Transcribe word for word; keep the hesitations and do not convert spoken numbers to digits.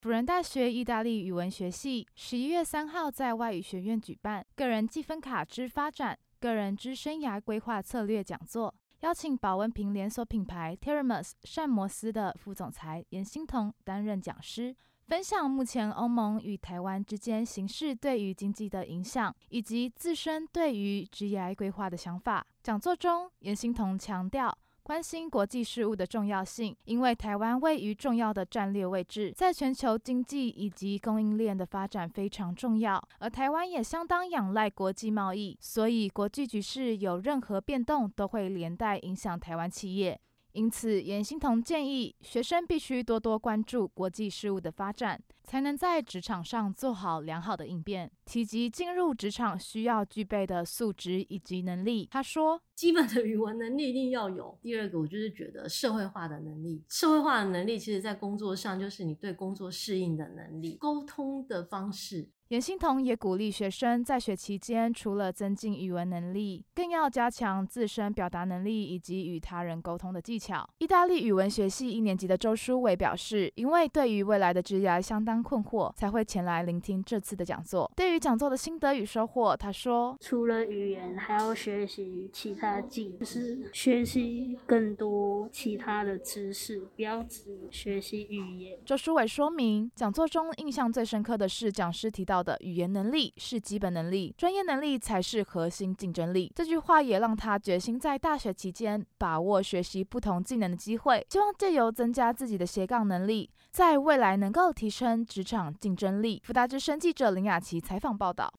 辅仁大学意大利语文学系十一月三号在外语学院举办个人积分卡之发展、个人之生涯规划策略讲座，邀请保温瓶连锁品牌 Teramus 膳摩斯的副总裁严欣彤担任讲师，分享目前欧盟与台湾之间形势对于经济的影响，以及自身对于职业规划的想法。讲座中，严欣彤强调关心国际事务的重要性，因为台湾位于重要的战略位置，在全球经济以及供应链的发展非常重要，而台湾也相当仰赖国际贸易，所以国际局势有任何变动都会连带影响台湾企业。因此，严欣彤建议学生必须多多关注国际事务的发展，才能在职场上做好良好的应变。提及进入职场需要具备的素质以及能力，他说： 基本的语文能力一定要有。第二个，我就是觉得社会化的能力。社会化的能力，其实在工作上就是你对工作适应的能力、沟通的方式。 严欣彤也鼓励学生在学期间除了增进语文能力，更要加强自身表达能力以及与他人沟通的技巧。意大利语文学系一年级的周书伟表示，因为对于未来的职业相当困惑，才会前来聆听这次的讲座。对于讲座的心得与收获，他说： 除了语言，还要学习其他技，就是学习更多其他的知识，不要只学习语言。 周书伟说明，讲座中印象最深刻的是讲师提到的语言能力是基本能力，专业能力才是核心竞争力。这句话也让他决心在大学期间把握学习不同技能的机会，希望借由增加自己的斜杠能力，在未来能够提升职场竞争力。福大之声记者林雅琪采访报道。